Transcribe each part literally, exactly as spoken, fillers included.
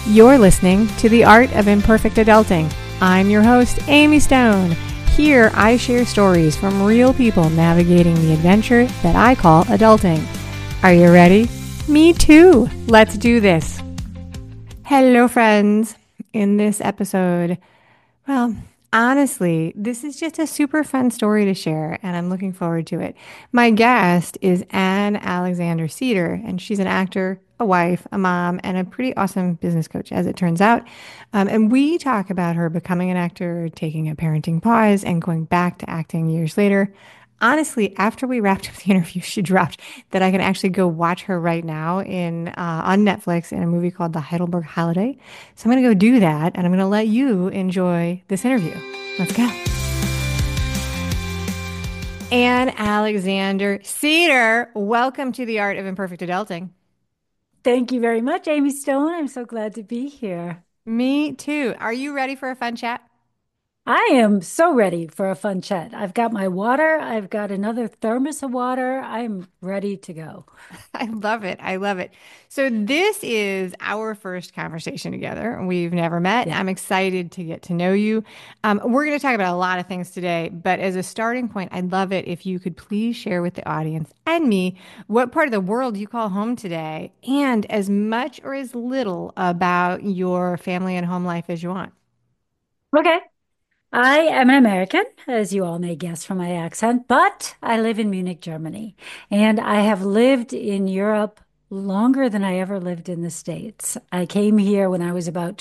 You're listening to The Art of Imperfect Adulting. I'm your host, Amy Stone. Here, I share stories from real people navigating the adventure that I call adulting. Are you ready? Me too. Let's do this. Hello, friends. In this episode, well, honestly, this is just a super fun story to share, and I'm looking forward to it. My guest is Anne Alexander Cedar, and she's an actor, a wife, a mom, and a pretty awesome business coach, as it turns out. Um, and we talk about her becoming an actor, taking a parenting pause, and going back to acting years later. Honestly, after we wrapped up the interview, she dropped that I can actually go watch her right now in uh, on Netflix in a movie called The Heidelberg Holiday. So I'm going to go do that, and I'm going to let you enjoy this interview. Let's go. Anne Alexander Cedar, welcome to The Art of Imperfect Adulting. Thank you very much, Amy Stone. I'm so glad to be here. Me too. Are you ready for a fun chat? I am so ready for a fun chat. I've got my water. I've got another thermos of water. I'm ready to go. I love it. I love it. So this is our first conversation together. We've never met. Yeah. I'm excited to get to know you. Um, we're going to talk about a lot of things today, but as a starting point, I'd love it if you could please share with the audience and me what part of the world you call home today, and as much or as little about your family and home life as you want. Okay. I am an American, as you all may guess from my accent, but I live in Munich, Germany, and I have lived in Europe longer than I ever lived in the States. I came here when I was about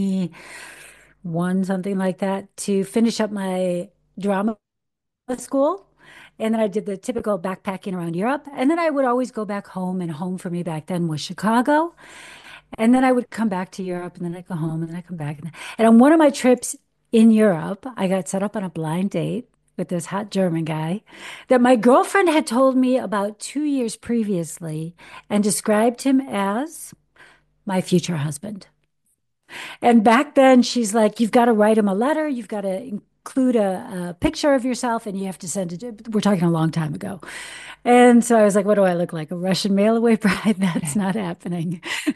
twenty-one, something like that, to finish up my drama school. And then I did the typical backpacking around Europe. And then I would always go back home. And home for me back then was Chicago. And then I would come back to Europe and then I'd go home and then I come back. And on one of my trips in Europe, I got set up on a blind date with this hot German guy that my girlfriend had told me about two years previously and described him as my future husband. And back then, she's like, you've got to write him a letter. You've got to include a, a picture of yourself and you have to send it. We're talking a long time ago. And so I was like, what do I look like? A Russian mail away bride? That's not happening.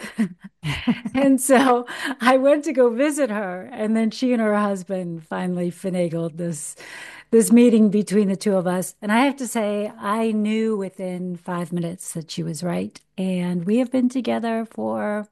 And so I went to go visit her. And then she and her husband finally finagled this this meeting between the two of us. And I have to say, I knew within five minutes that she was right. And we have been together for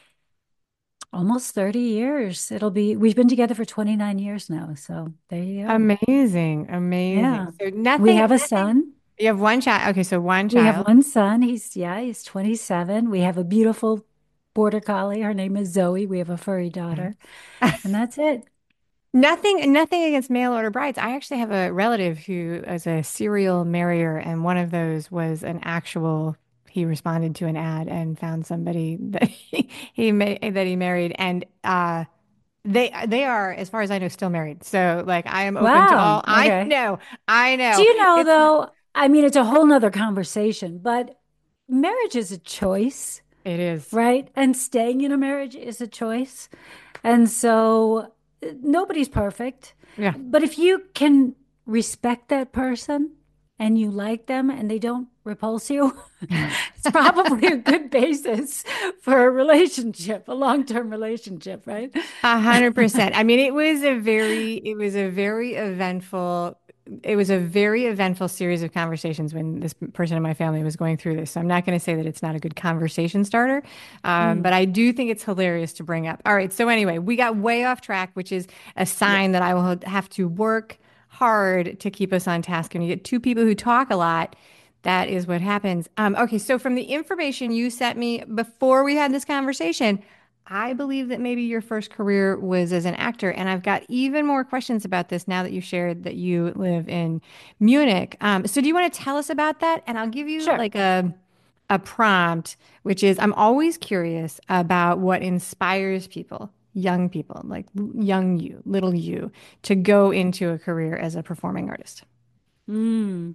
almost thirty years. It'll be, we've been together for twenty-nine years now. So there you go. Amazing. Amazing. Yeah. So We nothing, have a nothing, son. you have one child. Okay, so one We have child. one son. He's, yeah, he's twenty-seven. We have a beautiful border collie. Her name is Zoe. We have a furry daughter. And that's it. Nothing, nothing against mail order brides. I actually have a relative who is a serial marrier, and one of those was an actual. He responded to an ad and found somebody that he, he ma that he married, and uh, they they are, as far as I know, still married. So, like, I am open to Wow. all. I Okay. know, I Do know. you know, It's though? I mean, it's a whole nother conversation, but marriage is a choice, it is. right? And staying in a marriage is a choice. And so uh, nobody's perfect. Yeah. But if you can respect that person and you like them and they don't repulse you, it's probably a good basis for a relationship, a long-term relationship, right? A hundred percent. I mean, it was a very, it was a very eventful, it was a very eventful series of conversations when this person in my family was going through this. So I'm not going to say that it's not a good conversation starter, um, Mm, but I do think it's hilarious to bring up. All right. So anyway, we got way off track, which is a sign yes. that I will have to work hard to keep us on task. When you get two people who talk a lot, that is what happens. Um, okay. So from the information you sent me before we had this conversation, I believe that maybe your first career was as an actor, and I've got even more questions about this now that you shared that you live in Munich. Um, so do you want to tell us about that? And I'll give you Sure. like a a prompt, which is I'm always curious about what inspires people, young people, like young you, little you, to go into a career as a performing artist. Mm.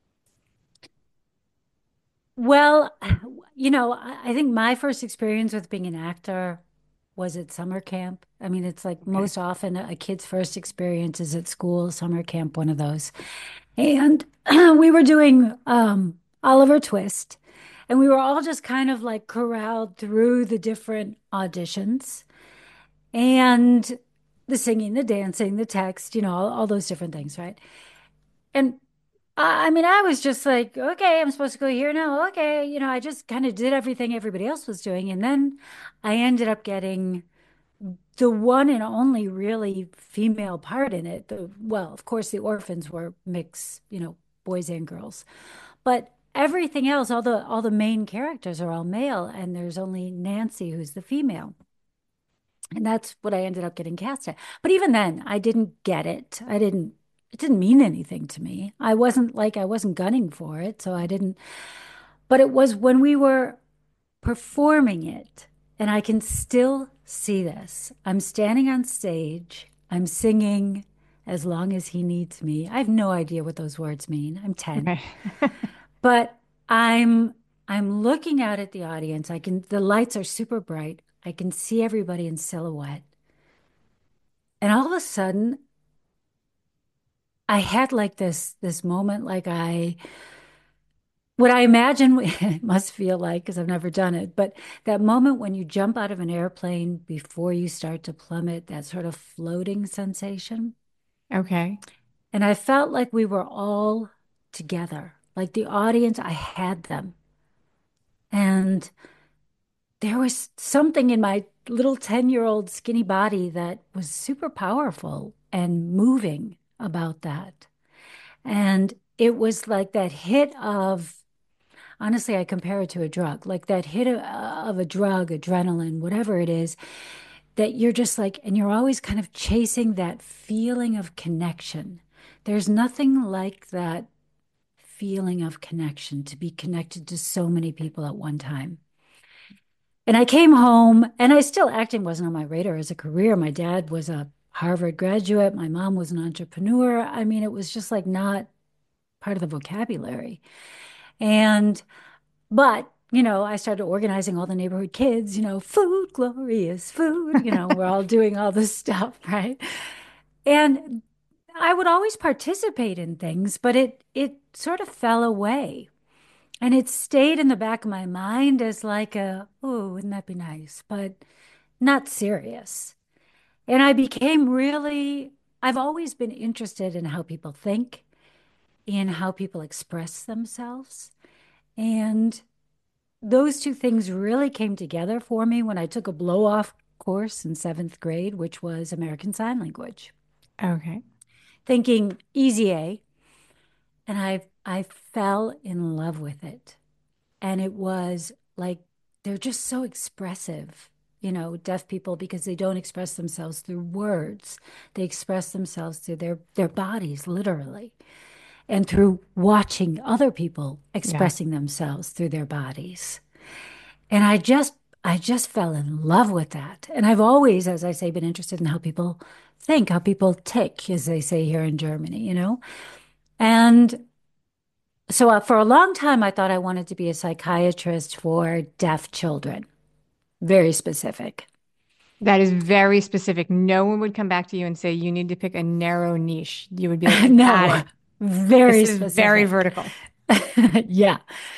Well, you know, I I think my first experience with being an actor was at summer camp. I mean, it's like Okay. most often a kid's first experience is at school, summer camp, one of those. And we were doing um, Oliver Twist. And we were all just kind of like corralled through the different auditions and the singing, the dancing, the text, you know, all, all those different things, right? And I I mean, I was just like, okay, I'm supposed to go here now. Okay. You know, I just kind of did everything everybody else was doing. And then I ended up getting the one and only really female part in it. The, well, of course, the orphans were mixed, you know, boys and girls, but everything else, all the all the main characters are all male, and there's only Nancy who's the female. And that's what I ended up getting cast at. But even then, I didn't get it. I didn't, it didn't mean anything to me. I wasn't like, I wasn't gunning for it. So I didn't, but it was when we were performing it, and I can still see this. I'm standing on stage, I'm singing As Long as He Needs Me. I have no idea what those words mean. I'm ten. Okay. But I'm I'm looking out at the audience. I can the lights are super bright. I can see everybody in silhouette. And all of a sudden, I had like this this moment like I what I imagine it must feel like because I've never done it, but that moment when you jump out of an airplane before you start to plummet, that sort of floating sensation. Okay. And I felt like we were all together, like the audience, I had them. And there was something in my little ten year old skinny body that was super powerful and moving about that. And it was like that hit of, honestly, I compare it to a drug, like that hit of, of a drug, adrenaline, whatever it is, that you're just like, and you're always kind of chasing that feeling of connection. There's nothing like that feeling of connection, to be connected to so many people at one time. And I came home, and I still acting wasn't on my radar as a career. My dad was a Harvard graduate. My mom was an entrepreneur. I mean, it was just like not part of the vocabulary. And, but, you know, I started organizing all the neighborhood kids, you know, food, glorious food, you know, we're all doing all this stuff, right? And I would always participate in things, but it it sort of fell away. And it stayed in the back of my mind as like a, oh, wouldn't that be nice? But not serious. And I became really, I've always been interested in how people think, in how people express themselves. And those two things really came together for me when I took a blow off course in seventh grade, which was American Sign Language, Okay. thinking easy A. And I, I fell in love with it. And it was like, they're just so expressive, you know, deaf people, because they don't express themselves through words. They express themselves through their, their bodies, literally, and through watching other people Yeah. expressing themselves through their bodies. And I just, I just fell in love with that. And I've always, as I say, been interested in how people think, how people tick, as they say here in Germany, you know? And so uh, for a long time, I thought I wanted to be a psychiatrist for deaf children. Very specific. That is very specific. No one would come back to you and say, you need to pick a narrow niche. You would be like, I got No, it. This very is very specific. vertical. Yeah.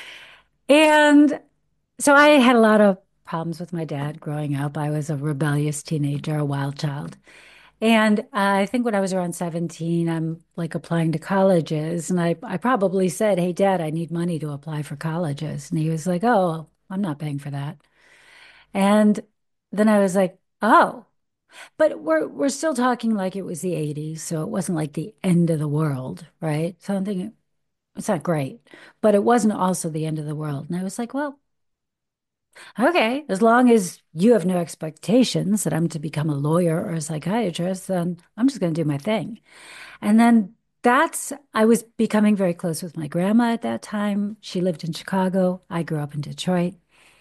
And so I had a lot of problems with my dad growing up. I was a rebellious teenager, a wild child. And uh, I think when I was around seventeen, I'm like applying to colleges. And I, I probably said, Hey, Dad, I need money to apply for colleges. And he was like, Oh, I'm not paying for that. And then I was like, Oh, but we're we're still talking like it was the eighties. So it wasn't like the end of the world, right? So I'm thinking, it's not great, but it wasn't also the end of the world. And I was like, Well, okay, as long as you have no expectations that I'm to become a lawyer or a psychiatrist, then I'm just going to do my thing. And then that's, I was becoming very close with my grandma at that time. She lived in Chicago. I grew up in Detroit.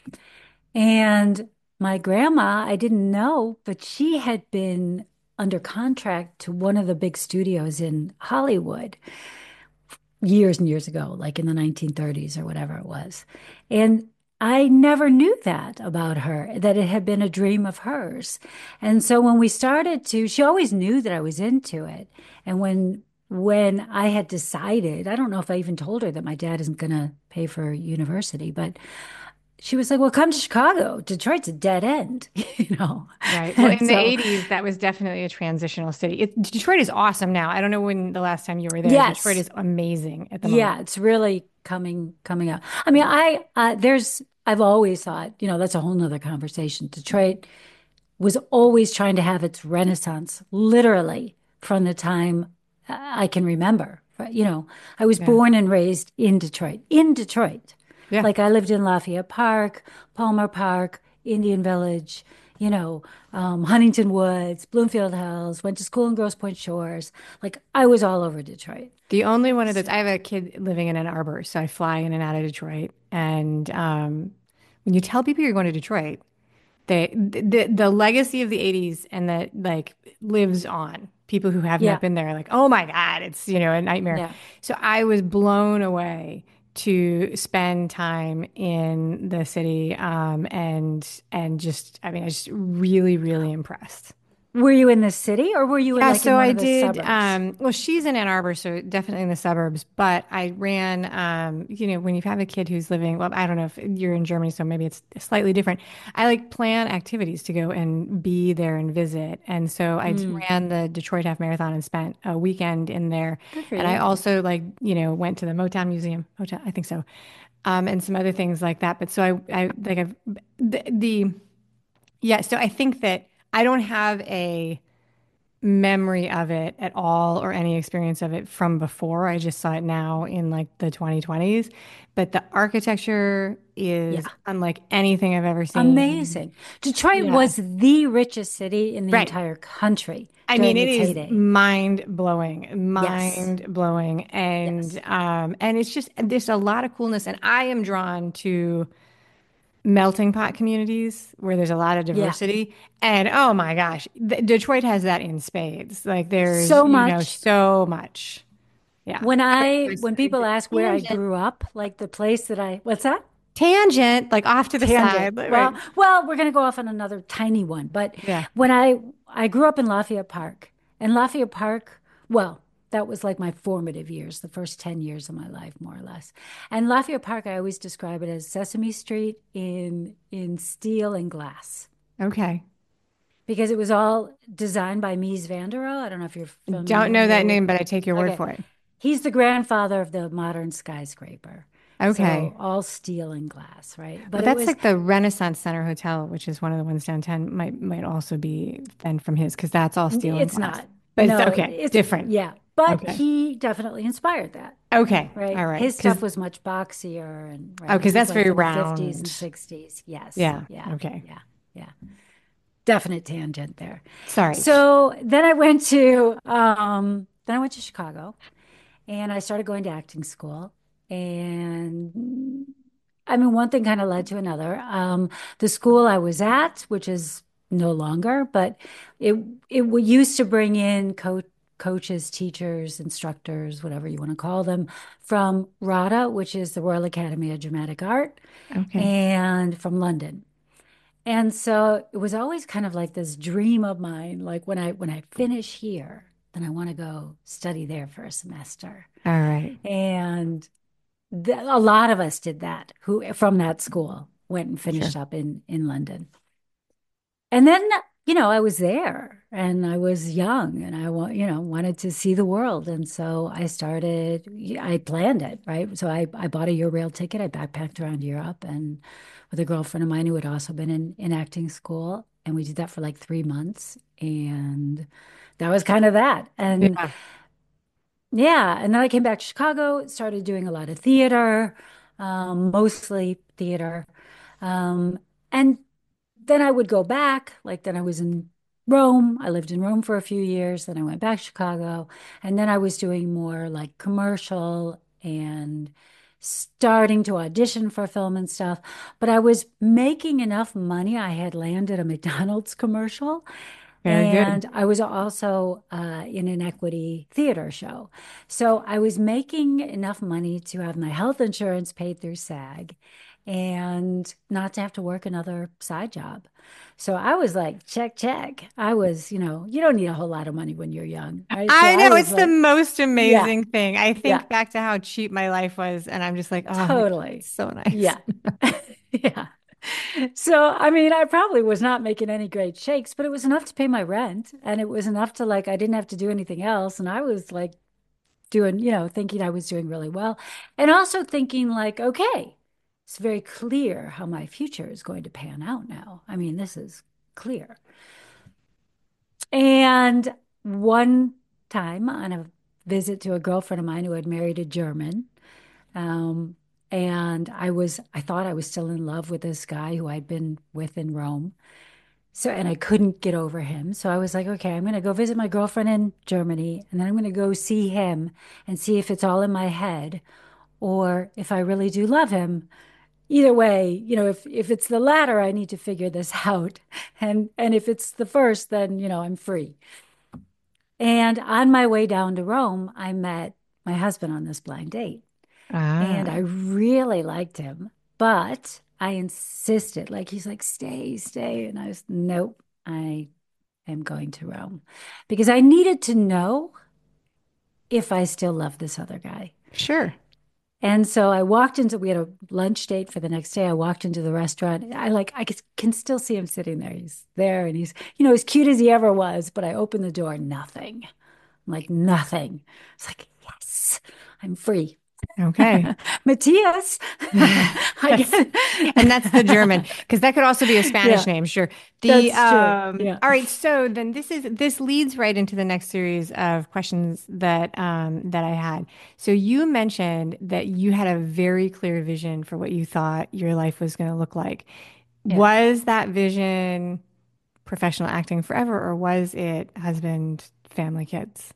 And my grandma, I didn't know, but she had been under contract to one of the big studios in Hollywood years and years ago, like in the nineteen thirties or whatever it was. And I never knew that about her, that it had been a dream of hers. And so when we started to, she always knew that I was into it. And when when I had decided, I don't know if I even told her that my dad isn't going to pay for university, but she was like, well, come to Chicago. Detroit's a dead end, you know? Right. Well, And in the so, eighties, that was definitely a transitional city. It, Detroit is awesome now. I don't know when the last time you were there. Detroit yes, is amazing at the moment. yeah, it's really coming coming up. I mean, I uh, there's I've always thought, you know, that's a whole nother conversation. Detroit was always trying to have its renaissance, literally from the time uh, I can remember. You know, I was Yeah. born and raised in Detroit, in Detroit. Yeah. Like I lived in Lafayette Park, Palmer Park, Indian Village, you know, um, Huntington Woods, Bloomfield Hills, went to school in Grosse Pointe Shores. Like I was all over Detroit. The only one of those, So, I have a kid living in Ann Arbor, so I fly in and out of Detroit. And um, when you tell people you're going to Detroit, they the the legacy of the eighties and that like lives on. People who have not yeah, been there are like, oh my God, it's you know a nightmare. yeah. So I was blown away to spend time in the city um, and and just I mean I was just really really impressed. Were you in the city or were you in Yeah, like in so one I of the did. suburbs? Um, well, she's in Ann Arbor, so definitely in the suburbs. But I ran, um, you know, when you have a kid who's living, well, I don't know if you're in Germany, so maybe it's slightly different. I like plan activities to go and be there and visit. And so I d- Mm, ran the Detroit Half Marathon and spent a weekend in there. good for And I you. also like, you know, went to the Motown Museum, Motown, I think so, um, and some other things like that. But so I, I like I've the, the yeah. So I think that I don't have a memory of it at all or any experience of it from before. I just saw it now in like the twenty twenties. But the architecture is Yeah. unlike anything I've ever seen. Amazing. Detroit Yeah. was the richest city in the Right. entire country I mean, during it its is heyday. mind blowing, Yes. mind blowing. And Yes. um and it's just there's a lot of coolness. And I am drawn to melting pot communities where there's a lot of Yeah. diversity. And oh my gosh, th Detroit has that in spades. Like there's, So you know, much. so much. Yeah. When All right, I sorry, when sorry. people ask where I Tangent. grew up, like the place that I what's that? Tangent, like off to the Tangent. side. Like, Well, right. well, we're going to go off on another tiny one. But Yeah. when I I grew up in Lafayette Park, and Lafayette Park, well, that was like my formative years, the first ten years of my life, more or less. And Lafayette Park, I always describe it as Sesame Street in in steel and glass Okay. because it was all designed by Mies van der Rohe. I don't know if you're Don't know familiar that with. name, but I take your word Okay, for it. he's the grandfather of the modern skyscraper. Okay. So all steel and glass, right? But But it that's was like the Renaissance Center Hotel, which is one of the ones downtown, might might also be then from his because that's all steel and It's glass. not. But it's No, okay, it's different. yeah, but Okay. he definitely inspired that, Okay. right? All right. His Because stuff was much boxier and oh, right. because This is that's like very from the fifties and round. sixties. Yes. Yeah. Yeah. Okay. Yeah. Yeah. Definite tangent there. Sorry. So then I went to um then I went to Chicago and I started going to acting school. And I mean, one thing kind of led to another. Um, the school I was at, which is no longer, but it it w- used to bring in co coaches, teachers, instructors, whatever you want to call them, from RADA, which is the Royal Academy of Dramatic Art, Okay. and from London. And so it was always kind of like this dream of mine, like when I when I finish here, then I want to go study there for a semester. All right. And th a lot of us did that who from that school went and Sure. finished up in in London. And then, you know, I was there and I was young and I want, you know, wanted to see the world. And so I started, I planned it, right? So I, I bought a Eurail ticket. I backpacked around Europe and with a girlfriend of mine who had also been in, in acting school. And we did that for like three months. And that was kind of that. And Yeah. yeah, and then I came back to Chicago, started doing a lot of theater, um, mostly theater. Um, and then I would go back, like then I was in Rome. I lived in Rome for a few years. Then I went back to Chicago. And then I was doing more like commercial and starting to audition for film and stuff. But I was making enough money. I had landed a McDonald's commercial. Very good. And I was also uh, in an equity theater show. So I was making enough money to have my health insurance paid through SAG and not to have to work another side job. So I was like, check, check. I was, you know, you don't need a whole lot of money when you're young, right? So I I know was it's the like, most yeah, amazing thing. I yeah, think back to how cheap my life was, and I'm just like, oh my God, totally. it's so nice. Yeah. Yeah. So, I mean, I probably was not making any great shakes, but it was enough to pay my rent. And it was enough to like, I didn't have to do anything else. And I was like doing, you know, thinking I was doing really well. And also thinking like, okay, it's very clear how my future is going to pan out now. I mean, this is clear. And one time on a visit to a girlfriend of mine who had married a German, um, and I was, I thought I was still in love with this guy who I'd been with in Rome. So, and I couldn't get over him. So I was like, okay, I'm going to go visit my girlfriend in Germany, and then I'm going to go see him and see if it's all in my head or if I really do love him. Either way, you know, if if it's the latter, I need to figure this out. And and if it's the first, then, you know, I'm free. And on my way down to Rome, I met my husband on this blind date. And I Ah, really liked him, but I insisted, like, he's like, stay, stay. And I was, nope, I am going to Rome because I needed to know if I still love this other guy. sure. And so I walked into, we had a lunch date for the next day. I walked into the restaurant. I like, I can still see him sitting there. He's there and he's, you know, as cute as he ever was. But I opened the door, nothing. I'm like, nothing. It's like, yes, I'm free. Okay. Matthias. I That's get and that's the German because that could also be a Spanish Yeah, name, sure. The that's true. um Yeah. all right, so then this is this leads right into the next series of questions that um that I had. So you mentioned that you had a very clear vision for what you thought your life was going to look like. Yeah. Was that vision professional acting forever, or was it husband, family, kids?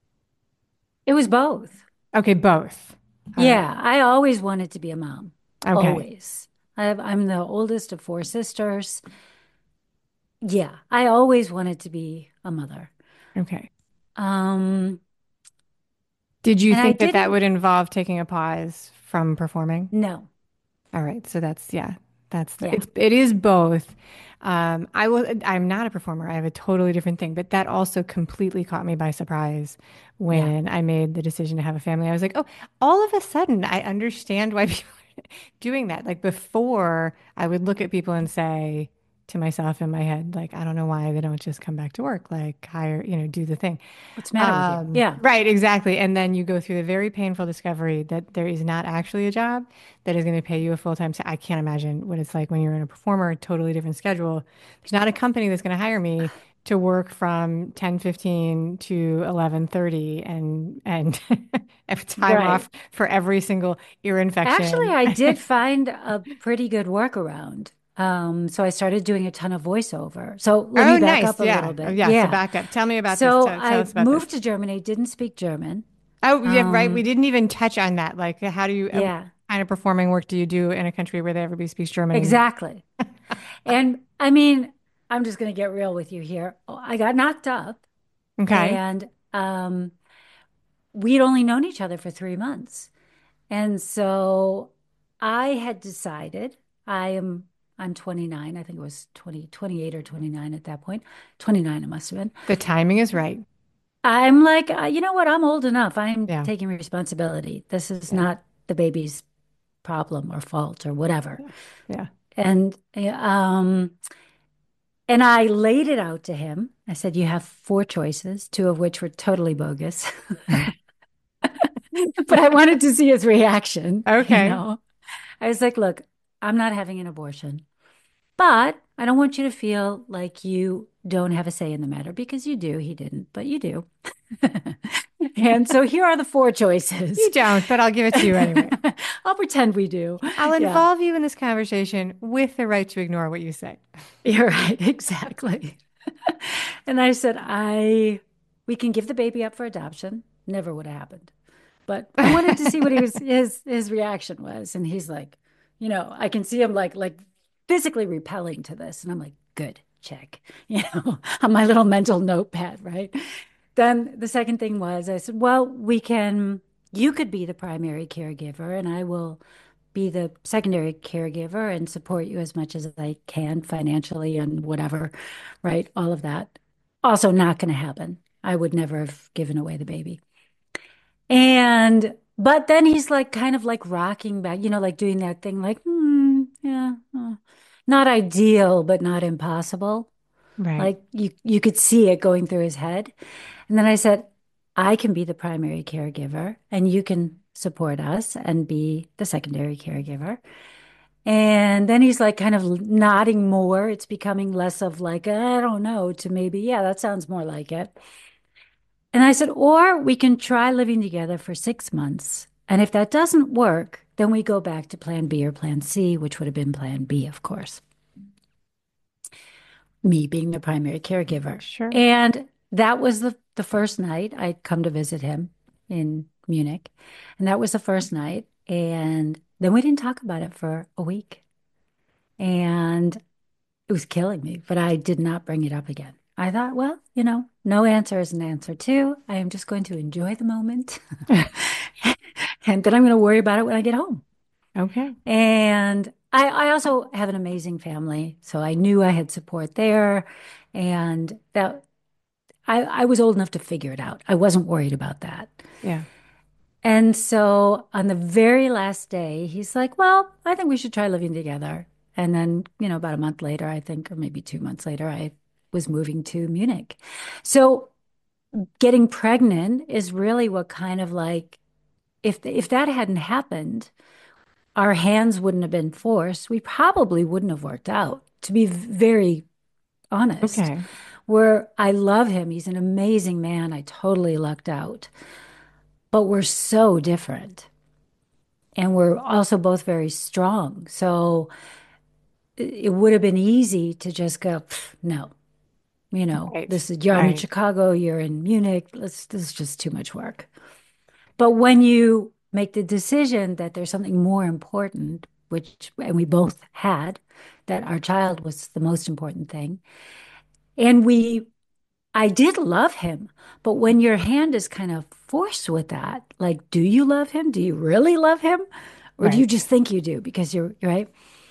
It was both. Okay, both. All right. Yeah. I always wanted to be a mom. Okay. Always. I have, I'm the oldest of four sisters. Yeah. I always wanted to be a mother. Okay. Um, Did you and I think that that didn't, would involve taking a pause from performing? no. All right, so that's yeah, that's the, Yeah. it's it is both. Um, I will. I'm not a performer. I have a totally different thing, but that also completely caught me by surprise Yeah. when I made the decision to have a family. I was like, oh, all of a sudden, I understand why people are doing that. Like before, I would look at people and say to myself in my head, like, I don't know why they don't just come back to work, like hire, you know, do the thing. What's the matter with you? Um, Yeah. right, exactly. And then you go through the very painful discovery that there is not actually a job that is going to pay you a full-time. sa- I can't imagine what it's like when you're in a performer, totally different schedule. There's not a company that's going to hire me to work from ten fifteen to eleven thirty and and have time Right. off for every single ear Actually, infection. I did find a pretty good workaround. Um, so I started doing a ton of voiceover. So let me Oh, back nice. up a Yeah. little Oh, bit. yeah. So Yeah. back up. Tell me about this. So Tell, tell I us about this. moved to Germany, didn't speak German. Oh, yeah, right. We Um, didn't even touch on that. Like, how do you, uh, what yeah, kind of performing work do you do in a country where everybody speaks German and exactly. And I mean, I'm just going to get real with you here. I got knocked up okay. and um, we'd only known each other for three months. And so I had decided I am I'm twenty-nine. I think it was twenty, twenty-eight or twenty-nine at that point. twenty-nine it must have been. The timing is right. I'm like, uh, you know what? I'm old enough. I'm Yeah. taking responsibility. This is Yeah. not the baby's problem or fault or whatever. Yeah. Yeah. And um and I laid it out to him. I said, you have four choices, two of which were totally bogus. But I wanted to see his reaction, you Okay. know. I was like, look, I'm not having an abortion, but I don't want you to feel like you don't have a say in the matter because you do. He didn't, but you do. And so here are the four You choices. don't, but I'll give it to you anyway. I'll pretend we do. I'll Yeah, involve you in this conversation with the right to ignore what you say. you're right. Exactly. And I said, I we can give the baby up for adoption. Never would have happened. But I wanted to see what he was his his reaction was. And he's like, you know, I can see him like like physically repelling to this. And I'm like, good, check, you know, on my little mental notepad, right? Then the second thing was I said, well, we can you could be the primary caregiver and I will be the secondary caregiver and support you as much as I can financially and whatever, right? All of that. Also, not going to happen. I would never have given away the baby. And, but then he's like kind of like rocking back, you know, like doing that thing like, hmm, yeah, uh, not ideal, but not impossible. Right. Like you, you could see it going through his head. And then I said, I can be the primary caregiver and you can support us and be the secondary caregiver. And then he's like kind of nodding more. It's becoming less of like, I don't know, to maybe, yeah, that sounds more like it. And I said, or we can try living together for six months. And if that doesn't work, then we go back to plan B or plan C, which would have been plan B, of course, me being the primary caregiver. Sure. And that was the, the first night I'd come to visit him in Munich. And that was the first night. And then we didn't talk about it for a week. And it was killing me, but I did not bring it up again. I thought, well, you know, no answer is an answer too. I am just going to enjoy the moment. And then I'm going to worry about it when I get home. Okay. And I, I also have an amazing family. So I knew I had support there. And that I, I was old enough to figure it out. I wasn't worried about that. Yeah. And so on the very last day, he's like, well, I think we should try living together. And then, you know, about a month later, I think, or maybe two months later, I was moving to Munich. So getting pregnant is really what kind of like, if if that hadn't happened, our hands wouldn't have been forced. We probably wouldn't have worked out, to be very honest. Okay. Where I love him, he's an amazing man. I totally lucked out, but we're so different. And we're also both very strong. So it would have been easy to just go, no, you know, Right. this is, you're, I'm in Right. Chicago, you're in Munich. Let's, this is just too much work. But when you make the decision that there's something more important, which, and we both had, that our child was the most important thing. And we, I did love him, but when your hand is kind of forced with that, like, do you love him? Do you really love him? Or do you Right. just think you do because you're right?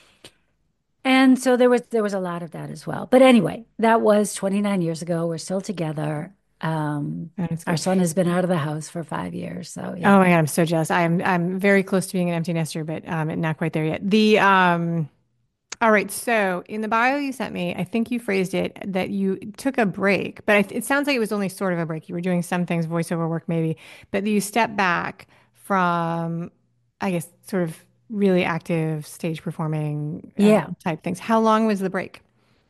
And so there was there was a lot of that as well. But anyway, that was twenty-nine years ago. We're still together. Um, That's our good. son has been out of the house for five years. So yeah. Oh my God, I'm so jealous. I'm I'm very close to being an empty nester, but um not quite there yet. The um all right, so in the bio you sent me, I think you phrased it that you took a break, but I, it sounds like it was only sort of a break. You were doing some things, voiceover work maybe, but you stepped back from, I guess, sort of really active stage performing Yeah. um, type things. How long was the break?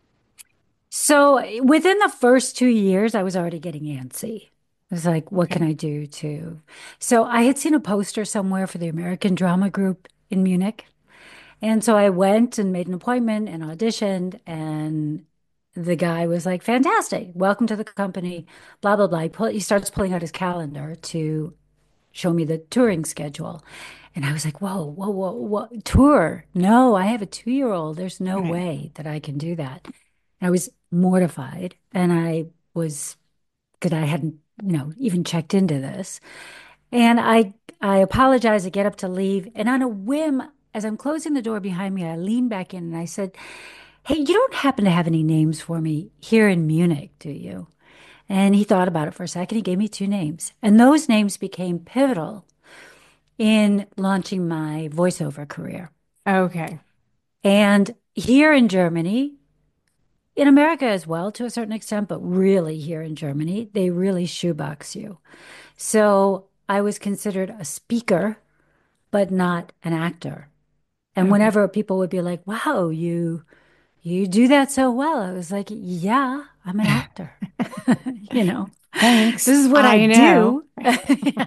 So within the first two years, I was already getting antsy. I was like, what can Okay. I do to? So I had seen a poster somewhere for the American Drama Group in Munich. And so I went and made an appointment and auditioned, and the guy was like, fantastic, welcome to the company, blah, blah, blah. He, pull, he starts pulling out his calendar to show me the touring schedule. And I was like, whoa, whoa, whoa, whoa, tour? No, I have a two-year-old. There's no Right. way that I can do that. I was mortified, and I was, because I hadn't, you know, even checked into this. And I I apologize. I get up to leave. And on a whim, as I'm closing the door behind me, I lean back in and I said, hey, you don't happen to have any names for me here in Munich, do you? And he thought about it for a second. He gave me two names. And those names became pivotal in launching my voiceover career. Okay. And here in Germany, in America as well, to a certain extent, but really here in Germany, they really shoebox you. So I was considered a speaker, but not an actor. And Okay. whenever people would be like, wow, you you do that so well, I was like, yeah, I'm an actor. You know, Thanks. this is what I I know. do. Yeah.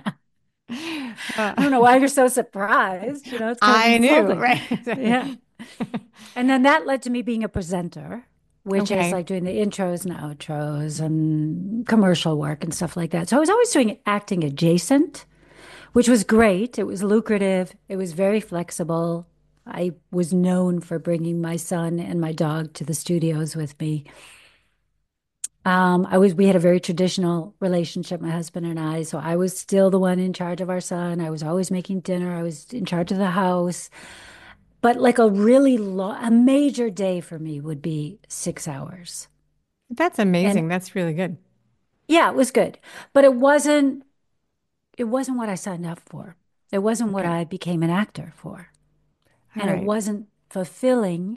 Uh, I don't know why you're so surprised. You know, it's kind of I knew, insulting. right? Yeah. And then that led to me being a presenter, which is Okay. like doing the intros and outros and commercial work and stuff like that. So I was always doing acting adjacent, which was great. It was lucrative. It was very flexible. I was known for bringing my son and my dog to the studios with me. Um, I was, we had a very traditional relationship, my husband and I. So I was still the one in charge of our son. I was always making dinner. I was in charge of the house. But like a really long, a major day for me would be six hours. That's And amazing. That's really good. yeah, it was good. But it wasn't, it wasn't what I signed up for. It wasn't what Okay. I became an actor for. All And it right. wasn't fulfilling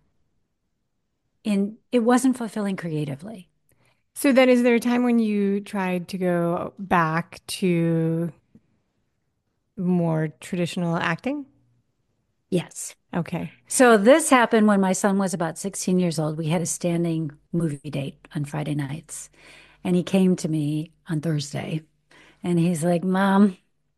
in, it wasn't fulfilling creatively. So then is there a time when you tried to go back to more traditional acting? Yes. Okay. So this happened when my son was about sixteen years old. We had a standing movie date on Friday nights. And he came to me on Thursday and he's like, Mom,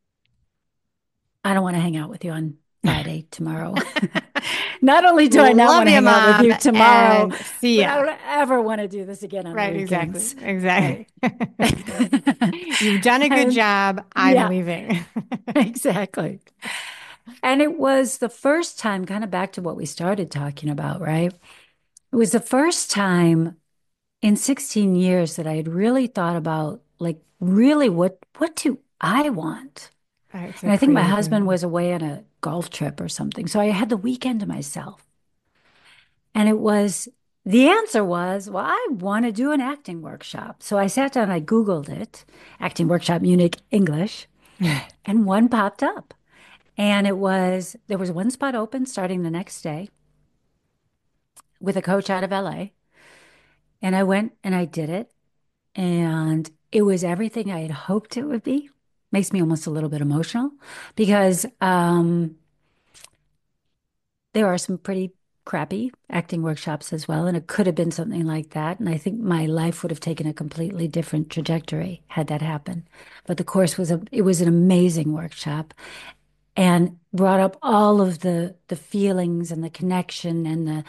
I don't want to hang out with you on Friday tomorrow. Not only do I not Love want to you, hang out with mom, you tomorrow, and see but I ya. don't ever want to do this again on the Right, exactly. weekends. Exactly. Right. You've done a good And job. I'm yeah, leaving. exactly. And it was the first time, kind of back to what we started talking about, right? It was the first time in sixteen years that I had really thought about like really what what do I want? All right, it's a And I think my creative husband thing. was away on a golf trip or something. So I had the weekend to myself. And it was the answer was, well, I want to do an acting workshop. So I sat down, I Googled it, acting workshop Munich English, and one popped up. And it was there was one spot open starting the next day with a coach out of L A. And I went and I did it. And it was everything I had hoped it would be. Makes me almost a little bit emotional because um, there are some pretty crappy acting workshops as well. And it could have been something like that. And I think my life would have taken a completely different trajectory had that happened. But the course was a, it was an amazing workshop and brought up all of the the feelings and the connection and the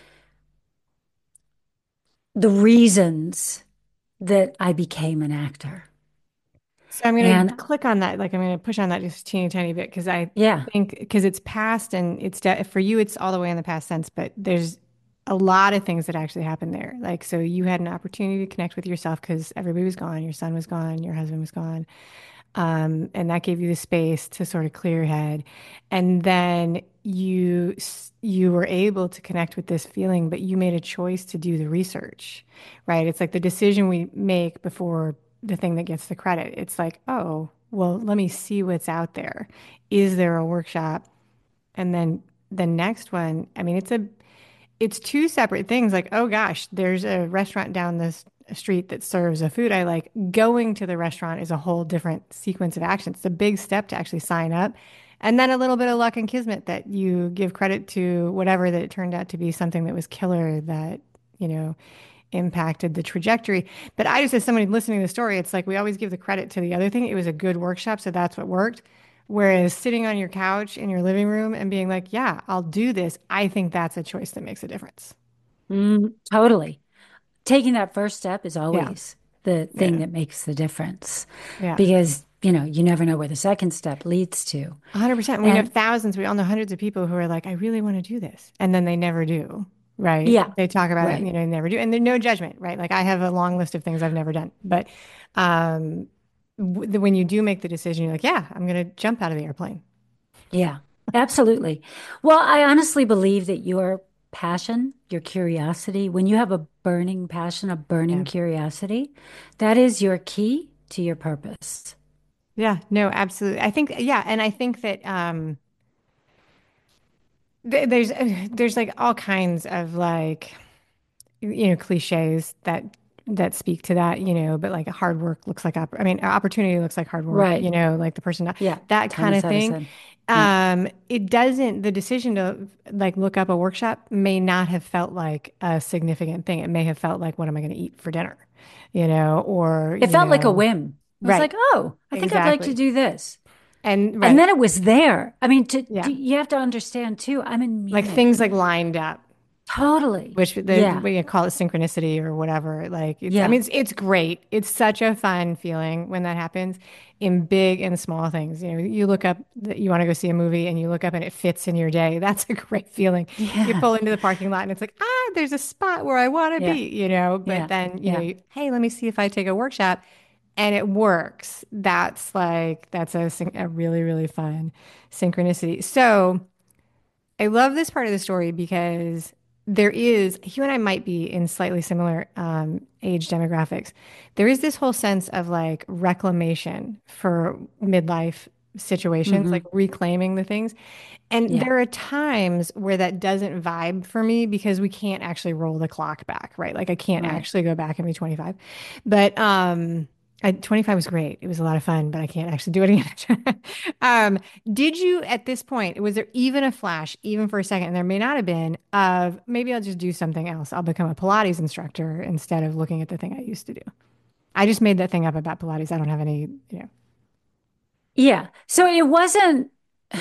the reasons that I became an actor. So I'm going to And click on that. Like I'm going to push on that just a teeny tiny bit because I yeah, think because it's past and it's de for you, it's all the way in the past sense, but there's a lot of things that actually happened there. Like, so you had an opportunity to connect with yourself because everybody was gone. Your son was gone. Your husband was gone. Um, and that gave you the space to sort of clear your head. And then you s- you were able to connect with this feeling, but you made a choice to do the research, right? It's like the decision we make before the thing that gets the credit. It's like, oh, well, let me see what's out there. Is there a workshop? And then the next one, I mean, it's a it's two separate things. Like, oh gosh, there's a restaurant down this street that serves a food I like. Going to the restaurant is a whole different sequence of action. It's a big step to actually sign up. And then a little bit of luck and kismet that you give credit to whatever that it turned out to be something that was killer that, you know, impacted the trajectory. But I just, as somebody listening to the story, it's like we always give the credit to the other thing. It was a good workshop, so that's what worked. Whereas sitting on your couch in your living room and being like, yeah, I'll do this, I think that's a choice that makes a difference. mm, totally. Taking that first step is Yeah. always the thing Yeah. that makes the difference Yeah. because, you know, you never know where the second step leads to. one hundred percent. We know And thousands, we all know hundreds of people who are like, I really want to do this. And then they never do. Right. yeah, They talk about it, right. you know, they never do. And there's no judgment, right? Like I have a long list of things I've never done. But um, w the, when you do make the decision, you're like, yeah, I'm going to jump out of the airplane. Yeah, absolutely. Well, I honestly believe that your passion, your curiosity, when you have a burning passion, a burning Yeah. curiosity, that is your key to your purpose. Yeah. No, absolutely. I think, yeah. And I think that um, th there's, uh, there's like all kinds of like, you know, cliches that that speak to that, you know, but like hard work looks like opp I mean, opportunity looks like hard work, Right. you know, like the person Yeah. that kind Thomas of thing. Edison. Yeah. Um, it doesn't, the decision to like look up a workshop may not have felt like a significant thing. It may have felt like, what am I going to eat for dinner? You know, or, It you felt like a know, whim. It was right, like, oh, I think I'd like to exactly. do this. And And right, then it was there. I mean, to, to, yeah. you have to understand too, I'm in Like things Munich. like lined up. Totally. which the Yeah. we call it synchronicity or whatever. Like it's, I Yeah. mean, it's it's great. It's such a fun feeling when that happens in big and small things. You know, you look up that you want to go see a movie and you look up and it fits in your day. That's a great feeling. You Yeah. pull into the parking lot and it's like, ah, there's a spot where I want to Yeah. be, you know, but Yeah. then, you know, Yeah. you, hey, let me see if I take a workshop and it works. That's like, that's a, syn- a really, really fun synchronicity. So, I love this part of the story because there is, you and I might be in slightly similar um, age demographics. There is this whole sense of like reclamation for midlife situations, Hmm. like reclaiming the things. And Yeah. there are times where that doesn't vibe for me because we can't actually roll the clock back, right? Like I can't Right. actually go back and be twenty-five. But um I, twenty-five was great. It was a lot of fun, but I can't actually do it again. um, did you at this point, was there even a flash, even for a second, and there may not have been, of maybe I'll just do something else. I'll become a Pilates instructor instead of looking at the thing I used to do. I just made that thing up about Pilates. I don't have any, you know. Yeah. So it wasn't,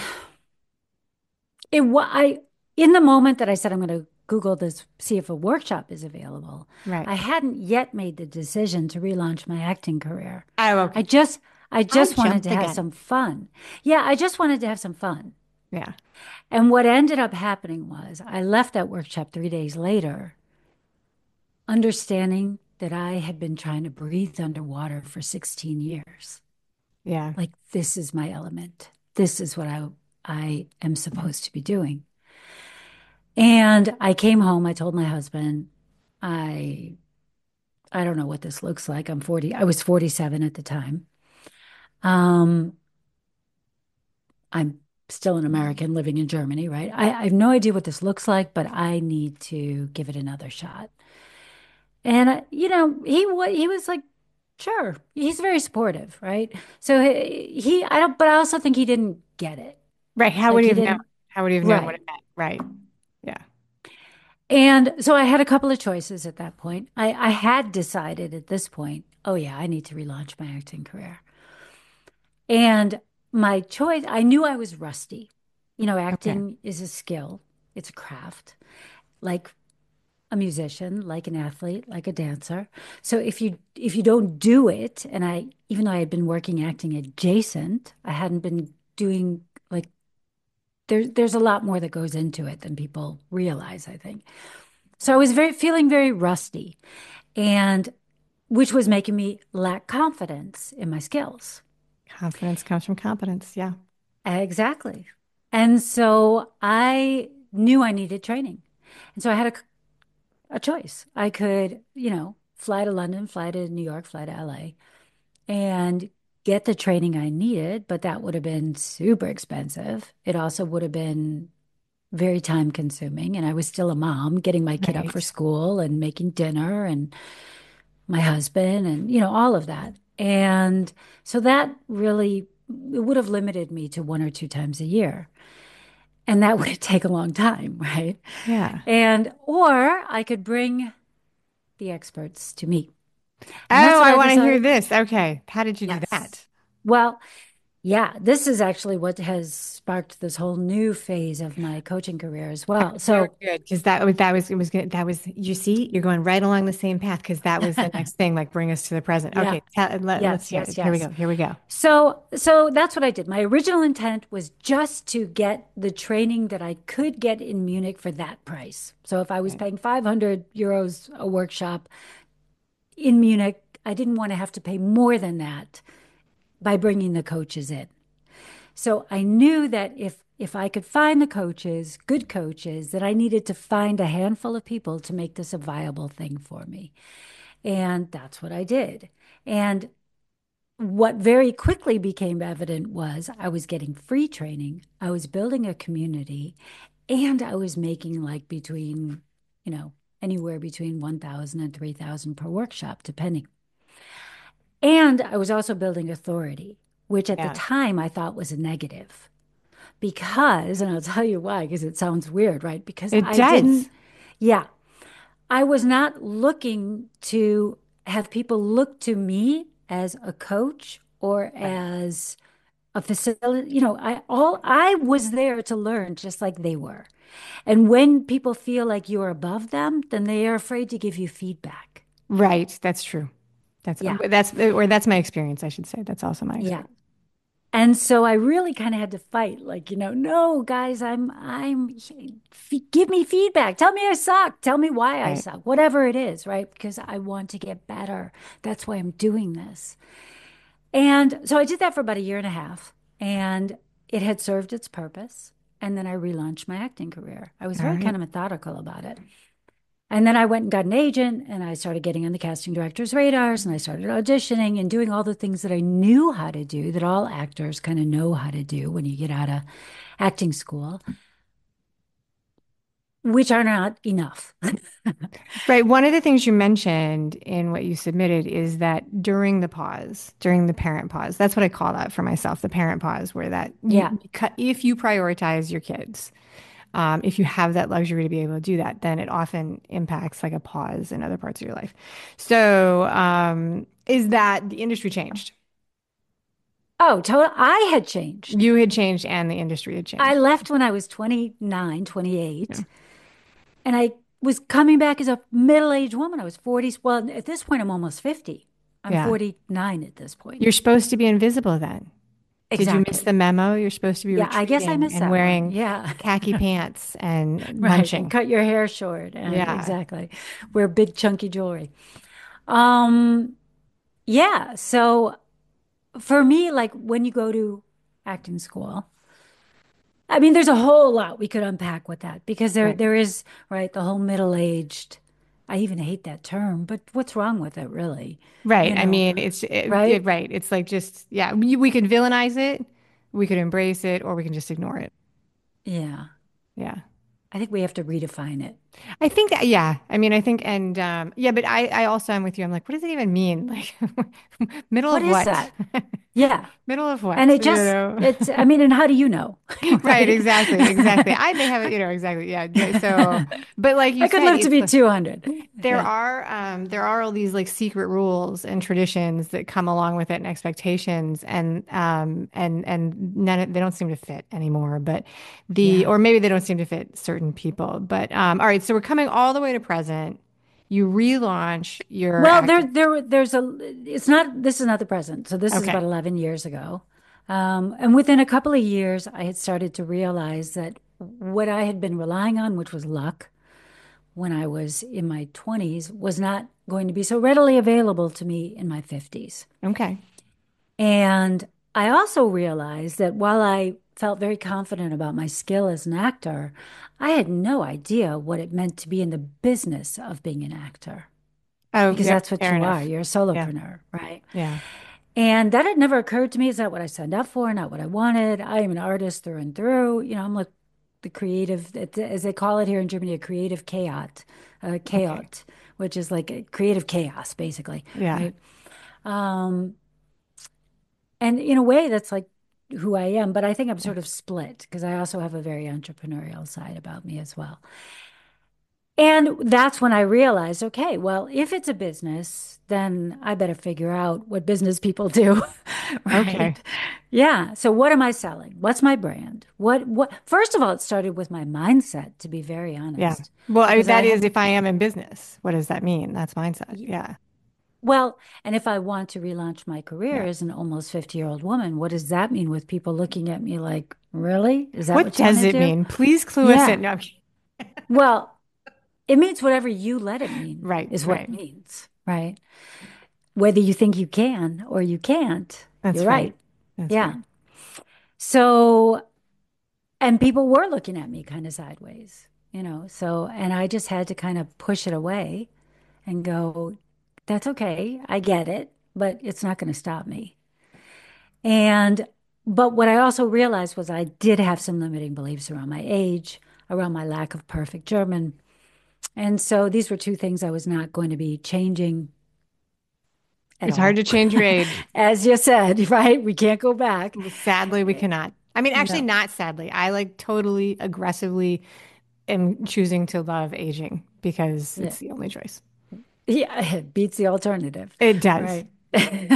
it was, I, in the moment that I said, I'm going to Google this, see if a workshop is available, Right. I hadn't yet made the decision to relaunch my acting career. Oh, I okay. just, I I just wanted jumped to the have gun. some fun. Yeah. I just wanted to have some fun. Yeah. And what ended up happening was I left that workshop three days later, understanding that I had been trying to breathe underwater for sixteen years. Yeah. Like, this is my element. This is what I, I am supposed to be doing. And I came home, I told my husband, I I don't know what this looks like. I'm forty. I was forty-seven at the time. Um, I'm still an American living in Germany, right? I, I have no idea what this looks like, but I need to give it another shot. And uh, you know, he wa he was like, sure. He's very supportive, right? So he, he I don't, but I also think he didn't get it. Right. How would Like he he have known? didn't, How would he have known what right. it meant? Right. Yeah. And so I had a couple of choices at that point. I, I had decided at this point, oh yeah, I need to relaunch my acting career. And my choice, I knew I was rusty. You know, Okay. acting is a skill, it's a craft, like a musician, like an athlete, like a dancer. So if you if you don't do it, and I, even though I had been working acting adjacent, I hadn't been doing like there's there's a lot more that goes into it than people realize, I think. So I was very feeling very rusty, and which was making me lack confidence in my skills. Confidence comes from competence. Yeah. Exactly. And so I knew I needed training. And so I had a, a choice. I could, you know, fly to London, fly to New York, fly to L A and get the training I needed, but that would have been super expensive. It also would have been very time consuming. And I was still a mom, getting my kid up for Right. school and making dinner and my husband and, you know, all of that. And so that really, it would have limited me to one or two times a year. And that would take a long time, right? Yeah. And, or I could bring the experts to me. And that's Oh, what I I want to hear decided. this. Okay. How did you do Yes. that? Well, yeah, this is actually what has sparked this whole new phase of my coaching career as well. Very So, good. Because that was that was it was good. That was you see, you're going right along the same path because that was the next thing, like bring us to the present. yeah, Okay, tell, let, let's yes, hear yes, it. Here we yes. go. Here we go. So, so that's what I did. My original intent was just to get the training that I could get in Munich for that price. So if I was Okay. paying five hundred euros a workshop in Munich, I didn't want to have to pay more than that by bringing the coaches in. So I knew that if if I could find the coaches, good coaches, that I needed to find a handful of people to make this a viable thing for me. And that's what I did. And what very quickly became evident was I was getting free training, I was building a community, and I was making like between, you know, anywhere between one thousand and three thousand per workshop, depending. And I was also building authority, which at the Yeah. time I thought was a negative because, and I'll tell you why, because it sounds weird, right? Because It I didn't, does. yeah, I was not looking to have people look to me as a coach or Right. as a facility. You know, I all I was there to learn just like they were. And when people feel like you're above them, then they are afraid to give you feedback. Right. That's true. That's Yeah. that's or that's my experience, I should say. That's also my Yeah. experience. And so I really kind of had to fight, like, you know, no, guys, I'm, I'm, f- give me feedback. Tell me I suck. Tell me why I Right. suck, whatever it is, right? Because I want to get better. That's why I'm doing this. And so I did that for about a year and a half, and it had served its purpose. And then I relaunched my acting career. I was All very right. kind of methodical about it. And then I went and got an agent and I started getting on the casting director's radars and I started auditioning and doing all the things that I knew how to do, that all actors kind of know how to do when you get out of acting school, which are not enough. Right. One of the things you mentioned in what you submitted is that during the pause, during the parent pause, that's what I call that for myself, the parent pause, where that you, Yeah. you cut, if you prioritize your kids, um, if you have that luxury to be able to do that, then it often impacts like a pause in other parts of your life. So, um, is that the industry changed? Oh, total. I had changed. You had changed and the industry had I changed. left when I was twenty-nine, Yeah. twenty-eight, and I was coming back as a middle-aged woman. I was forty. Well, at this point, I'm almost fifty. I'm Yeah. forty-nine at this point. You're supposed to be invisible then. Did you miss the Exactly. memo? You're supposed to be Yeah, I guess I retreating missed and that one. wearing Yeah. khaki pants and Right. And munching. cut your hair short. And Yeah. exactly. Wear big chunky jewelry. Um, yeah. So for me, like when you go to acting school, I mean, there's a whole lot we could unpack with that because there Right. there is, right, the whole middle-aged. I even hate that term, but what's wrong with it, really? Right. You I know, mean, it's it, right? it, right. It's like just, yeah, we, we could villainize it, we could embrace it, or we can just ignore it. Yeah. Yeah. I think we have to redefine it. I think that, yeah. I mean, I think, and um, yeah, but I, I also am with you. I'm like, what does it even mean? Like, middle What of is what? that? Yeah. Middle of And what? it You just, know? it's, I mean, and how do you know? Right. Right? Exactly. Exactly. I may have it, you know, exactly. Yeah. Yeah, so, but like you I could said, live to it's be two hundred. there Yeah. are um, there are all these like secret rules and traditions that come along with it and expectations and um, and and none of, they don't seem to fit anymore. But the Yeah. or maybe they don't seem to fit certain people. But um, all right, so we're coming all the way to present. You relaunch your Well, there, acting. there, there's a, it's not, this is not the present. So this is Okay, about eleven years ago. Um, and within a couple of years, I had started to realize that what I had been relying on, which was luck when I was in my twenties, was not going to be so readily available to me in my fifties. okay, And I also realized that while I felt very confident about my skill as an actor, I had no idea what it meant to be in the business of being an actor, oh because yeah, that's what fair you are. enough. You're a Yeah, solopreneur, right? yeah. And that had never occurred to me. It's not what I signed up for, not what I wanted. I am an artist through and through. You know, I'm like the creative, as they call it here in Germany, a creative chaot, uh, Okay, chaot, which is like a creative chaos, basically, yeah. right? Um, and in a way, that's like who I am. But I think I'm Yeah. sort of split because I also have a very entrepreneurial side about me as well. And that's when I realized, okay, well, if it's a business, then I better figure out what business people do, Okay, right? Yeah. So what am I selling? What's my brand? What what first of all, it started with my mindset, to be very yeah. honest, Well, I, because I that is had if I am in business. What does that mean? That's mindset. Yeah, well, and if I want to relaunch my career yeah. as an almost fifty-year-old woman, what does that mean with people looking at me like, really? Is that What what you want does to it do? mean? Please clue us in. Yeah. No, I'm kidding. Well, it means whatever you let it mean Right, is what right. it means, right? Whether you think you can or you can't, you're That's right. right. That's Yeah. right. So, and people were looking at me kind of sideways, you know. So, and I just had to kind of push it away and go, that's okay. I get it, but it's not going to stop me. And, but what I also realized was I did have some limiting beliefs around my age, around my lack of perfect German. And so these were two things I was not going to be changing at It's hard all. to change your age. As you said, right? We can't go back. Sadly, we cannot. I mean, actually, No. not sadly. I like totally aggressively am choosing to love aging because Yeah. it's the only choice. Yeah, it beats the alternative. It does. Right.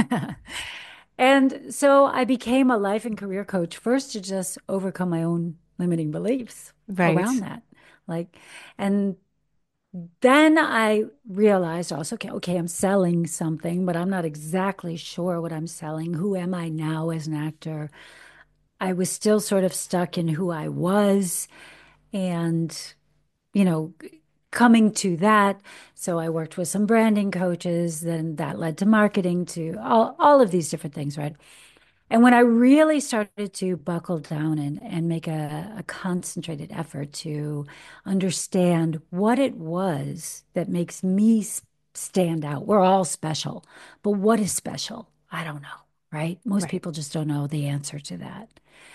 And so I became a life and career coach first to just overcome my own limiting beliefs around Right. that. Like, and then I realized also, okay, okay, I'm selling something, but I'm not exactly sure what I'm selling. Who am I now as an actor? I was still sort of stuck in who I was and, you know, coming to that. So I worked with some branding coaches, then that led to marketing, to all, all of these different things, right? And when I really started to buckle down and, and make a, a concentrated effort to understand what it was that makes me s- stand out, we're all special, but what is special? I don't know, right? Most Right. people just don't know the answer to that.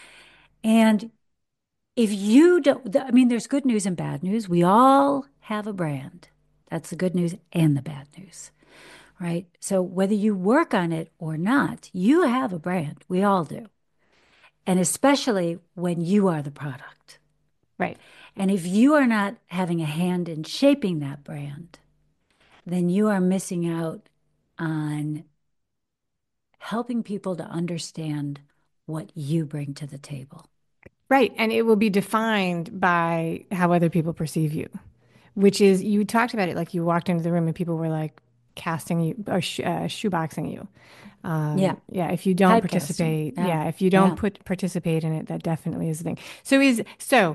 And if you don't, I mean, there's good news and bad news. We all have a brand. That's the good news and the bad news, right? So whether you work on it or not, you have a brand. We all do. And especially when you are the product. Right. And if you are not having a hand in shaping that brand, then you are missing out on helping people to understand what you bring to the table. Right. And it will be defined by how other people perceive you, which is you talked about it like you walked into the room and people were like casting you or sh uh, shoeboxing you. Yeah. Um, yeah, if you don't Typecasting. participate, Yeah. yeah, if you don't Yeah. put participate in it, that definitely is the thing. So is so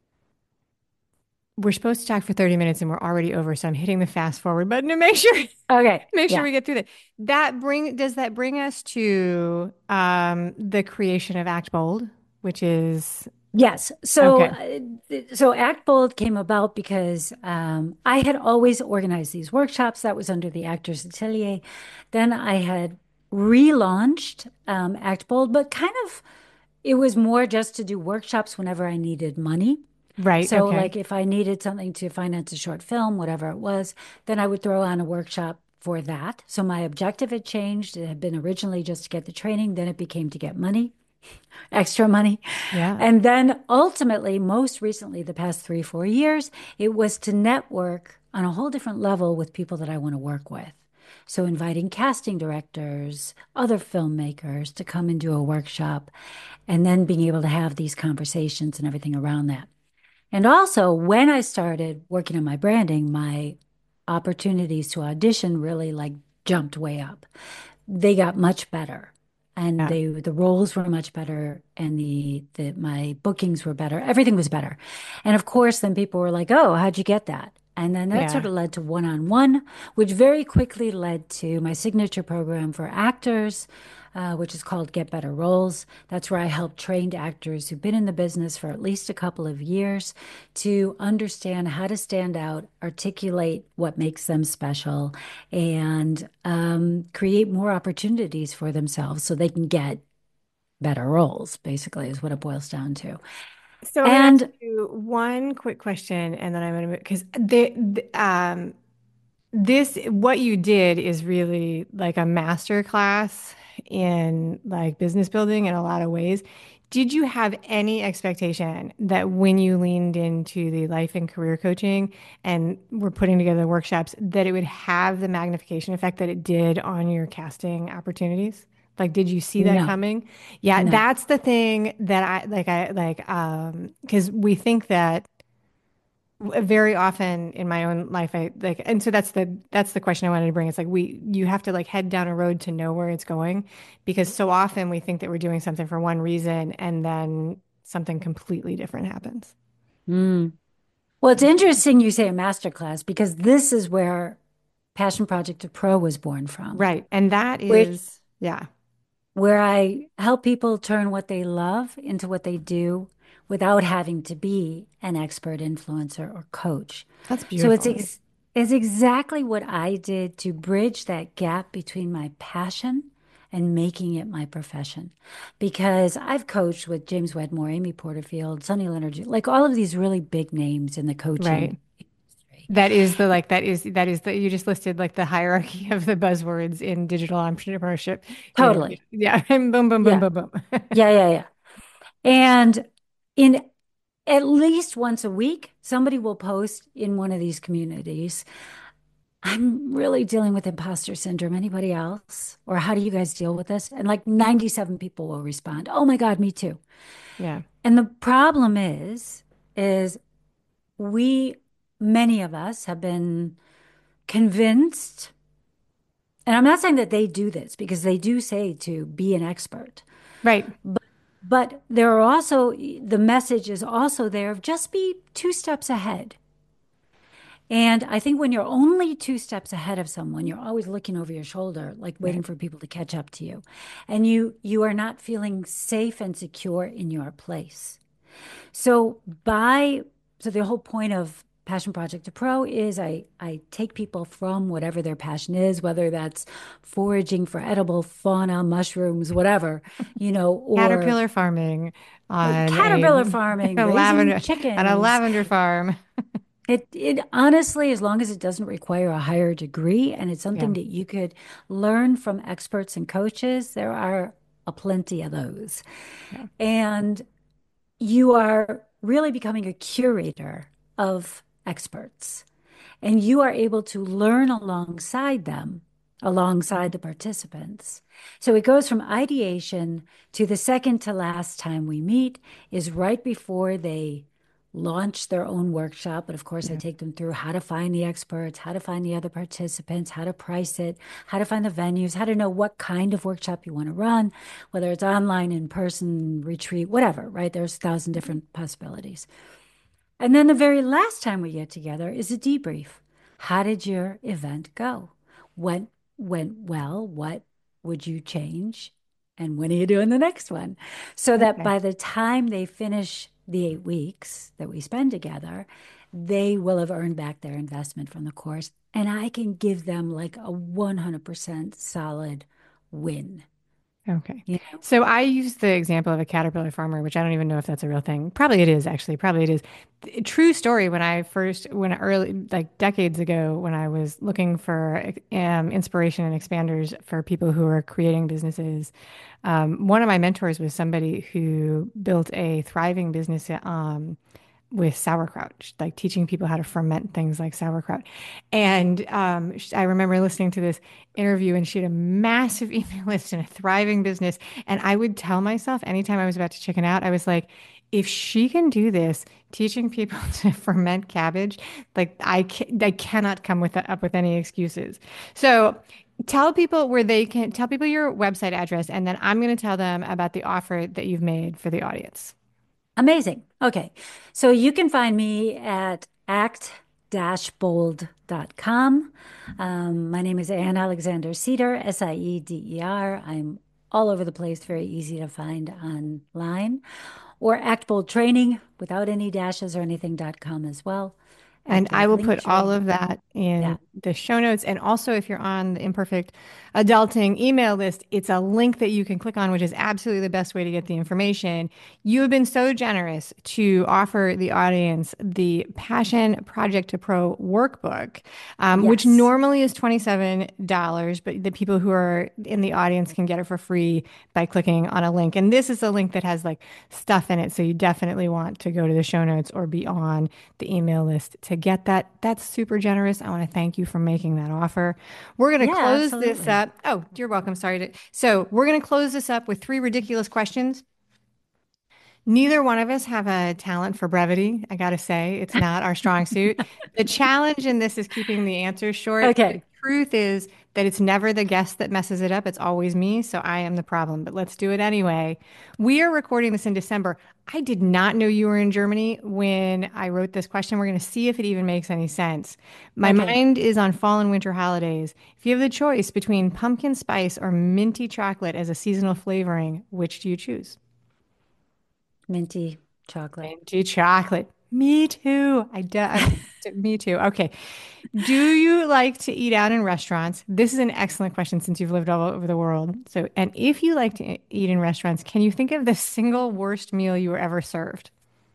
we're supposed to talk for thirty minutes and we're already over, so I'm hitting the fast forward button to make sure Okay. make sure Yeah. we get through that. That bring does that bring us to um the creation of Act Bold, which is Yes. So, okay. uh, so Act Bold came about because um, I had always organized these workshops. That was under the Actors Atelier. Then I had relaunched um, Act Bold, but kind of it was more just to do workshops whenever I needed money. Right, So, okay. like if I needed something to finance a short film, whatever it was, then I would throw on a workshop for that. So my objective had changed. It had been originally just to get the training, then it became to get money, extra money. Yeah. And then ultimately, most recently, the past three, four years, it was to network on a whole different level with people that I want to work with. So inviting casting directors, other filmmakers to come and do a workshop, and then being able to have these conversations and everything around that. And also, when I started working on my branding, my opportunities to audition really like jumped way up. They got much better, and Yeah. they the roles were much better, and the the my bookings were better. Everything was better. And of course, then people were like, "Oh, how'd you get that?" And then that sort Yeah. of led to one-on-one, which very quickly led to my signature program for actors, uh, which is called Get Better Roles. That's where I help trained actors who've been in the business for at least a couple of years to understand how to stand out, articulate what makes them special, and um, create more opportunities for themselves so they can get better roles, basically, is what it boils down to. So I'm going to ask And you one quick question and then I'm going to because the, the um this what you did is really like a master class in like business building in a lot of ways. Did you have any expectation that when you leaned into the life and career coaching and were putting together workshops that it would have the magnification effect that it did on your casting opportunities? Like, did you see that no, coming? Yeah, no, that's the thing that I like I like um because we think that very often in my own life I like and so that's the that's the question I wanted to bring. It's like we you have to like head down a road to know where it's going because so often we think that we're doing something for one reason and then something completely different happens. Mm. Well, it's interesting you say a master class because this is where Passion Project to Pro was born from, Right. And that which is yeah, where I help people turn what they love into what they do without having to be an expert influencer or coach. that's So it's beautiful. ex it's exactly what I did to bridge that gap between my passion and making it my profession. Because I've coached with James Wedmore, Amy Porterfield, Sonny Leonard, like all of these really big names in the coaching Right. industry. That is the like that is that is the you just listed like the hierarchy of the buzzwords in digital entrepreneurship. You know, Totally. yeah, boom, boom, boom, boom, Yeah. boom, boom. Yeah, yeah, yeah. And in at least once a week, somebody will post in one of these communities I'm really dealing with imposter syndrome. Anybody else? Or how do you guys deal with this? And like ninety-seven people will respond, oh my God, me too. Yeah. And the problem is, is we, many of us have been convinced, and I'm not saying that they do this because they do say to be an expert, Right. but, but there are also, the message is also there of just be two steps ahead. And I think when you're only two steps ahead of someone, you're always looking over your shoulder, like waiting Right. for people to catch up to you. And you you are not feeling safe and secure in your place. So by so the whole point of Passion Project to Pro is I I take people from whatever their passion is, whether that's foraging for edible fauna, mushrooms, whatever, you know, or Caterpillar farming uh, on a, caterpillar farming, a raising lavender on a chickens. lavender farm. It it honestly, as long as it doesn't require a higher degree and it's Yeah. something that you could learn from experts and coaches, there are a plenty of those. Yeah. And you are really becoming a curator of experts, and you are able to learn alongside them, alongside the participants. So it goes from ideation to the second to last time we meet is right before they launch their own workshop. But of course, I Yeah. take them through how to find the experts, how to find the other participants, how to price it, how to find the venues, how to know what kind of workshop you want to run, whether it's online, in person, retreat, whatever, right? There's a thousand different possibilities. And then the very last time we get together is a debrief. How did your event go? What went well? What would you change? And when are you doing the next one? So that Okay. by the time they finish the eight weeks that we spend together, they will have earned back their investment from the course. And I can give them like a one hundred percent solid win. Okay. You know, So I use the example of a caterpillar farmer, which I don't even know if that's a real thing. Probably it is, actually. Probably it is. Th- True story. When I first, when early, like decades ago, when I was looking for um, inspiration and expanders for people who are creating businesses, um, one of my mentors was somebody who built a thriving business. Um, with sauerkraut, like teaching people how to ferment things like sauerkraut. And um, sh- I remember listening to this interview, and she had a massive email list and a thriving business. And I would tell myself anytime I was about to chicken out, I was like, if she can do this, teaching people to ferment cabbage, like I, ca- I cannot come with up with any excuses. So tell people where they can tell people your website address, and then I'm going to tell them about the offer that you've made for the audience. amazing. Okay. So you can find me at act bold dot com. Um, my name is Anne Alexander Cedar, S I E D E R. I'm all over the place, very easy to find online. Or Act Bold Training without any dashes or anything dot com as well. And I Active will link put all tree. of that Yeah. in the show notes. And also, if you're on the Imperfect Adulting email list, it's a link that you can click on, which is absolutely the best way to get the information. You have been so generous to offer the audience the Passion Project to Pro workbook, um, which Yes. normally is twenty-seven dollars, but the people who are in the audience can get it for free by clicking on a link. And this is a link that has like stuff in it. So you definitely want to go to the show notes or be on the email list to get that. That's super generous. I want to thank you for making that offer. We're going to Yeah, close this absolutely. up. Oh, you're welcome. Sorry to. So we're going to close this up with three ridiculous questions. Neither one of us have a talent for brevity. I got to say, it's not our strong suit. The challenge in this is keeping the answers short. The Okay. truth is that it's never the guest that messes it up. It's always me. So I am the problem, but let's do it anyway. We are recording this in December. I did not know you were in Germany when I wrote this question. We're going to see if it even makes any sense. My Okay. mind is on fall and winter holidays. If you have the choice between pumpkin spice or minty chocolate as a seasonal flavoring, which do you choose? Minty chocolate. Minty chocolate. Me too. I do. I'm, me too. Okay. Do you like to eat out in restaurants? This is an excellent question since you've lived all over the world. So, and if you like to eat in restaurants, can you think of the single worst meal you were ever served?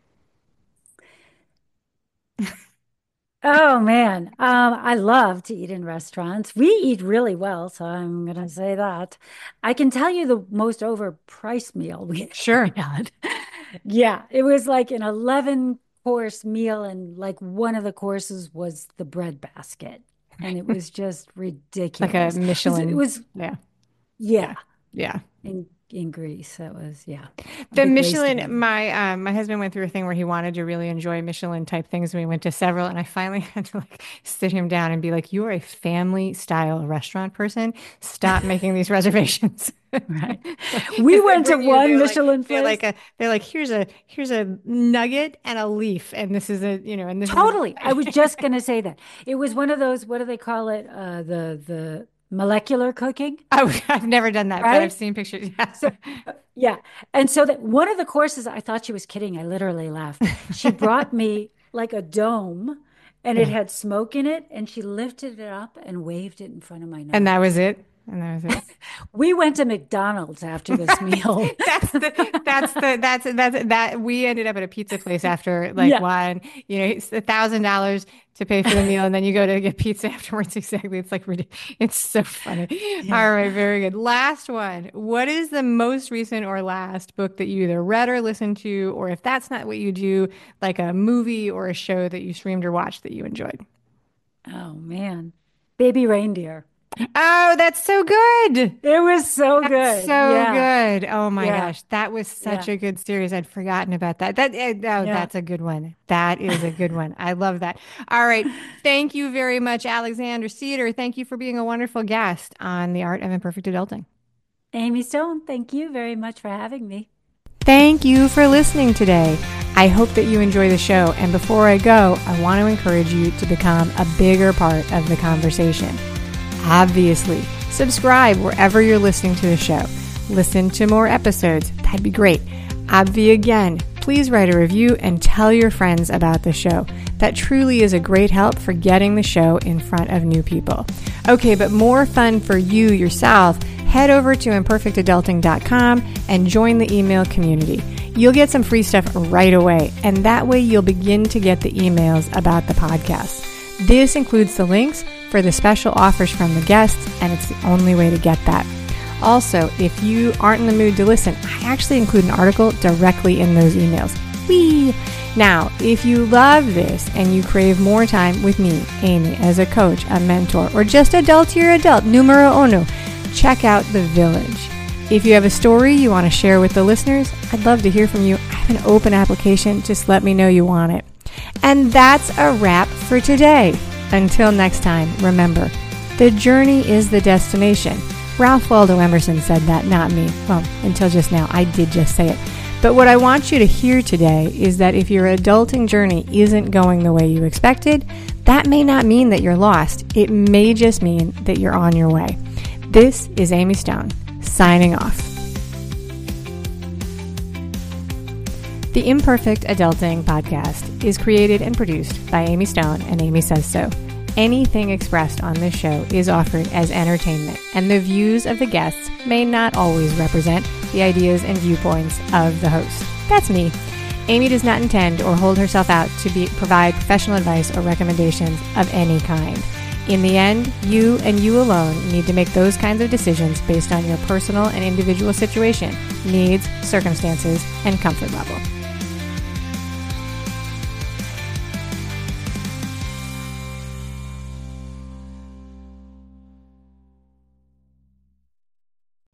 Oh man, um, I love to eat in restaurants. We eat really well, so I'm gonna say that. I can tell you the most overpriced meal we ever Sure. had. Yeah, it was like an eleven course meal, and like one of the courses was the bread basket. and it was just Like a ridiculous. Michelin. It was, Yeah. yeah, Yeah. in in Greece. That was, yeah, a The big waste of Michelin, money. my um, my husband went through a thing where he wanted to really enjoy Michelin type things. We went to several, and I finally had to like sit him down and be like, "You are a family style restaurant person. Stop making these reservations." Right. We Because they went to bring you, one they're like, Michelin they're like place. a, they're like, here's a, here's a nugget and a leaf, and this is a, you know, and this is. Totally. I was just going to say that. It was one of those, what do they call it? Uh, the the molecular cooking, Oh, I've never done that, but I've right? seen pictures. Yeah. So, yeah. And so that one of the courses, I thought she was kidding. I literally laughed. She brought me like a dome and it Yeah. had smoke in it, and she lifted it up and waved it in front of my And that was nose. it. And that was it. We went to McDonald's after this meal. That's the that's the that's that's that we ended up at a pizza place after like Yeah. one, you know, it's a thousand dollars to pay for the meal and then you go to get pizza afterwards. Exactly. It's like ridiculous. It's so funny. Yeah. All right, very good. Last one. What is the most recent or last book that you either read or listened to, or if that's not what you do, like a movie or a show that you streamed or watched that you enjoyed? Oh man. Baby reindeer. Oh, that's so good. It was so That's good. so Yeah. good. Oh my Yeah. gosh. That was such Yeah. a good series. I'd forgotten about that. That eh, oh, Yeah. that's a good one. That is a good one. I love that. All right. Thank you very much, Alexander Cedar. Thank you for being a wonderful guest on The Art of Imperfect Adulting. Amy Stone, thank you very much for having me. Thank you for listening today. I hope that you enjoy the show. And before I go, I want to encourage you to become a bigger part of the conversation. Obviously, subscribe wherever you're listening to the show. Listen to more episodes. That'd be great. Obvi again, please write a review and tell your friends about the show. That truly is a great help for getting the show in front of new people. Okay, but more fun for you yourself, head over to imperfect adulting dot com and join the email community. You'll get some free stuff right away, and that way you'll begin to get the emails about the podcast. This includes the links for the special offers from the guests, and it's the only way to get that. Also, if you aren't in the mood to listen, I actually include an article directly in those emails. Whee! Now, if you love this and you crave more time with me, Amy, as a coach, a mentor, or just adultier adult, numero uno, check out The Village. If you have a story you want to share with the listeners, I'd love to hear from you. I have an open application. Just let me know you want it. And that's a wrap for today. Until next time, remember, the journey is the destination. Ralph Waldo Emerson said that, not me. Well, until just now, I did just say it. But what I want you to hear today is that if your adulting journey isn't going the way you expected, that may not mean that you're lost. It may just mean that you're on your way. This is Amy Stone, signing off. The Imperfect Adulting podcast is created and produced by Amy Stone and Amy Says So. Anything expressed on this show is offered as entertainment, and the views of the guests may not always represent the ideas and viewpoints of the host. That's me. Amy does not intend or hold herself out to be, provide professional advice or recommendations of any kind. In the end, you and you alone need to make those kinds of decisions based on your personal and individual situation, needs, circumstances, and comfort level.